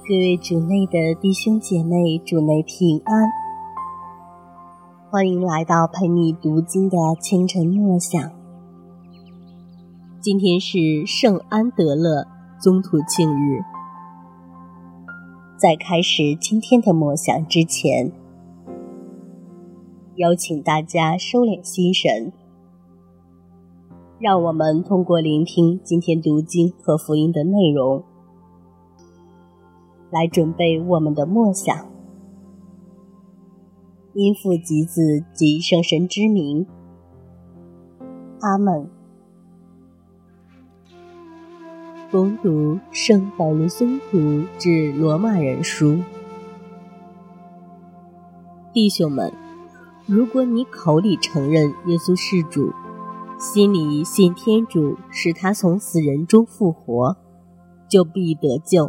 各位主内的弟兄姐妹，主内平安，欢迎来到陪你读经的清晨默想。今天是圣安德勒宗徒庆日。在开始今天的默想之前，邀请大家收敛心神，让我们通过聆听今天读经和福音的内容，来准备我们的默想。因父及子及圣神之名，阿们。恭读圣保禄宗徒致罗马人书。弟兄们，如果你口里承认耶稣是主，心里信天主使他从死人中复活，就必得救。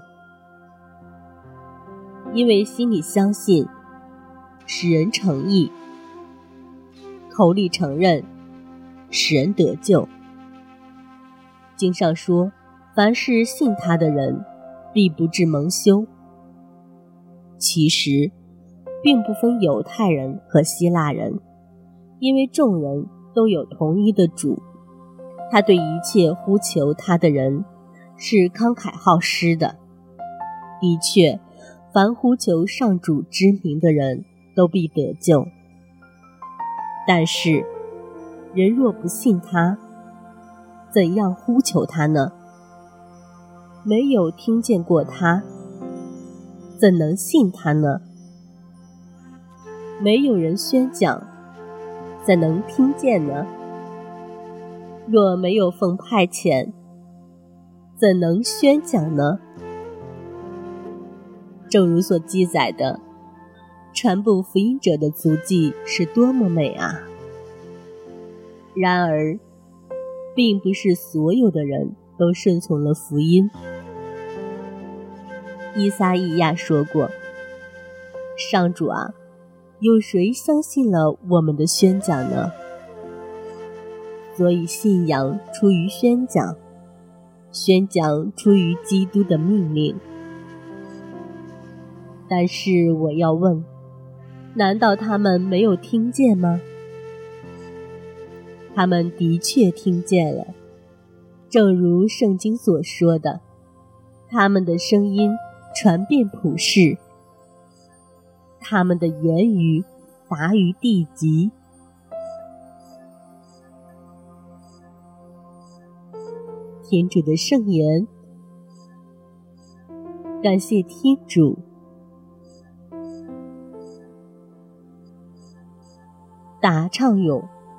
因为心里相信，使人成义；口里承认，使人得救。经上说，凡是信他的人，必不至蒙羞。其实，并不分犹太人和希腊人，因为众人都有同一的主。他对一切呼求他的人，是慷慨好施的。的确，凡呼求上主之名的人，都必得救。但是，人若不信他，怎样呼求他呢？没有听见过他，怎能信他呢？没有人宣讲，怎能听见呢？若没有奉派遣，怎能宣讲呢？正如所记载的，传布福音者的足迹是多么美啊！然而，并不是所有的人都顺从了福音。依撒意亚说过，上主啊，有谁相信了我们的宣讲呢？所以信仰出于宣讲，宣讲出于基督的命令。但是我要问，难道他们没有听见吗？他们的确听见了，正如圣经所说的，他们的声音传遍普世，他们的言语达于地极。天主的圣言，感谢天主。答唱咏，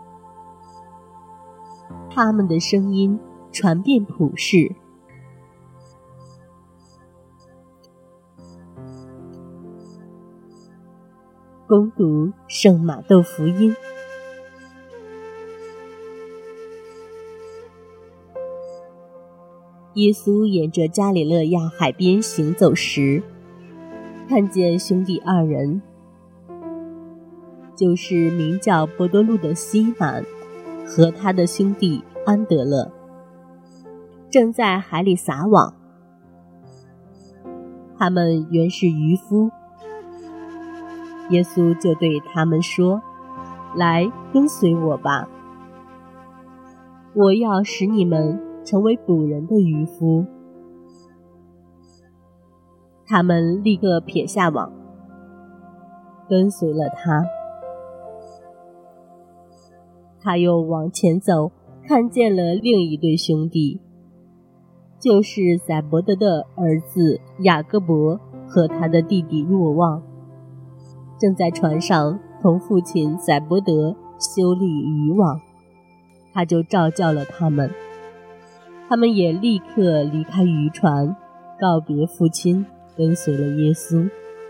他们的声音传遍普世。恭读圣马窦福音。耶稣沿着加里肋亚海边行走时，看见兄弟二人，就是名叫伯多禄的西满和他的兄弟安德勒，正在海里撒网。他们原是渔夫。耶稣就对他们说，来，跟随我吧，我要使你们成为捕人的渔夫。他们立刻撇下网，跟随了他。他又往前走，看见了另一对兄弟，就是载伯德的儿子雅各伯和他的弟弟若望，正在船上同父亲载伯德修理渔网。他就召叫了他们，他们也立刻离开渔船，告别父亲，跟随了耶稣。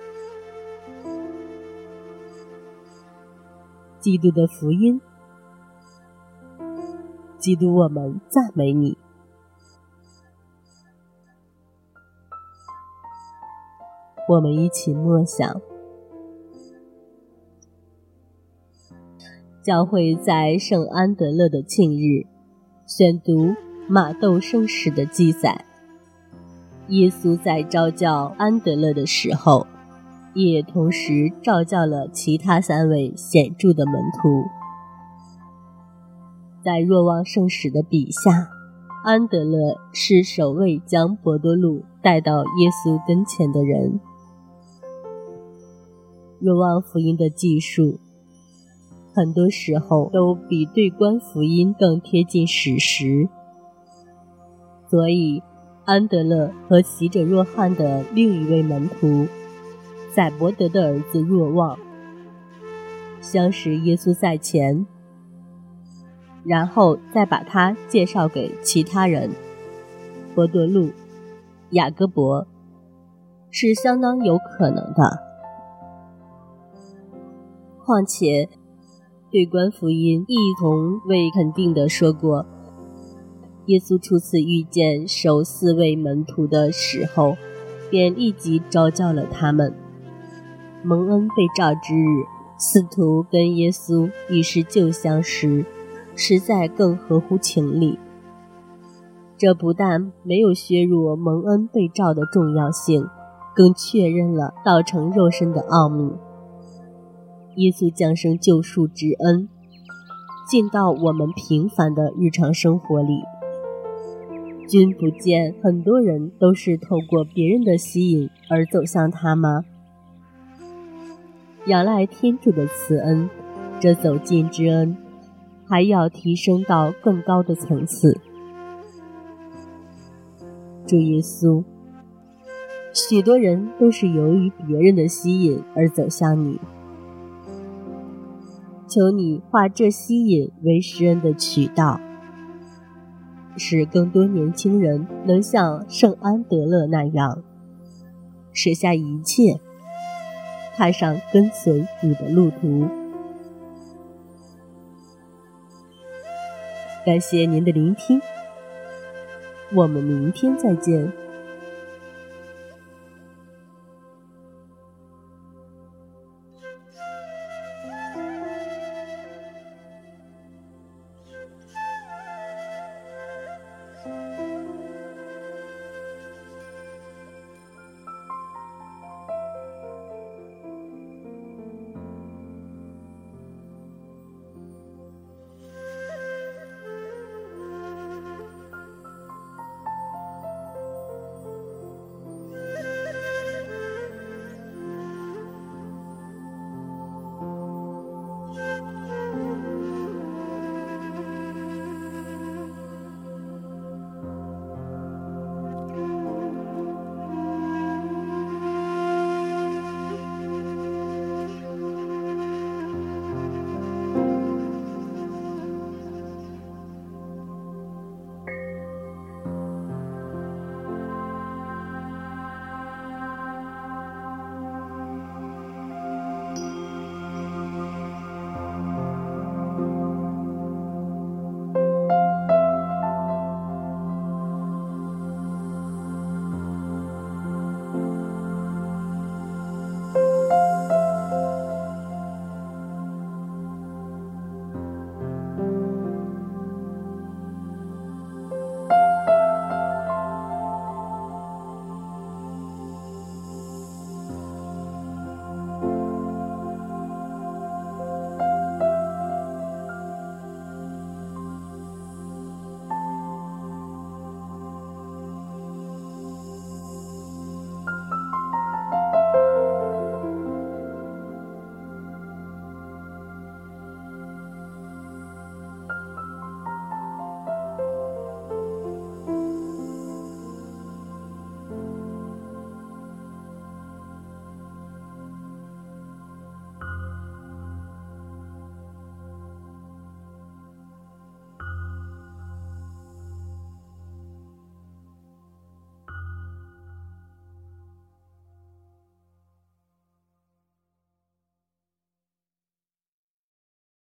基督的福音。基督，我们赞美你。我们一起默想。教会在圣安德勒的庆日选读马窦圣史的记载。 耶稣在召叫安德勒的时候，也同时召叫了其他3位显著的门徒。在若望圣使的笔下，安德勒是首位将伯多禄带到耶稣跟前的人。若望福音的记述很多时候都比对观福音更贴近史实，所以安德勒和洗者若翰的另一位门徒载伯德的儿子若望相识耶稣在前，然后再把他介绍给其他人，伯多禄、雅各伯，是相当有可能的。况且对观福音亦从未肯定地说过，耶稣初次遇见首4位门徒的时候，便立即召叫了他们。蒙恩被召之日，司徒跟耶稣已是旧相识，实在更合乎情理。这不但没有削弱蒙恩被召的重要性，更确认了道成肉身的奥秘。耶稣降生救赎之恩进到我们平凡的日常生活里，君不见很多人都是透过别人的吸引而走向他吗？仰赖天主的慈恩，这走近之恩还要提升到更高的层次。主耶稣，许多人都是由于别人的吸引而走向你，求你化这吸引为施恩的渠道，使更多年轻人能像圣安德勒那样舍下一切，踏上跟随你的路途。感谢您的聆听，我们明天再见。